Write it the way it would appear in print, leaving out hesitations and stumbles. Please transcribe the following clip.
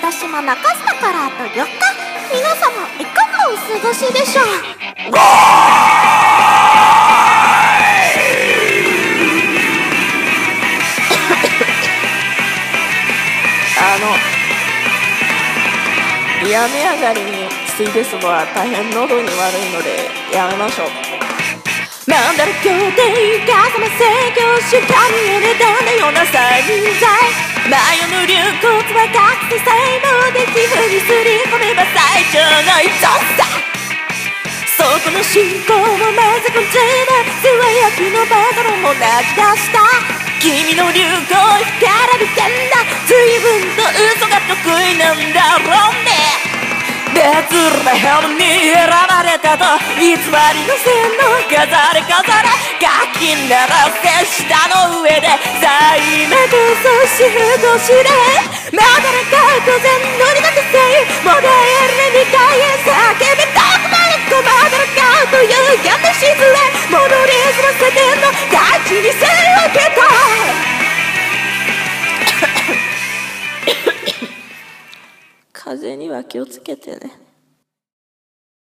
私も中洲からあと4日、皆様いかがお過ごしでしょう。 病み上がりについですのは大変喉に悪いのでやめましょう。 マンダラ教で風間制御し神をねだんだような催眠剤、前の流骨は覚醒細胞で皮膚にすり込めば最長の一つさ。そこの信仰をまずこんじば世話役のバトルも泣き出した。君の流行から見てんだ、随分と嘘が得意なんだろうね。別なヘムに選ばれたと偽りの線の飾れガキなら手下の上でさ今こそし不しでまだらか当然乗りだけせいもだえる2回へ叫びたくなるこまだらかというやめしずれ戻りすませての大地に背を受けた風邪には気をつけてね。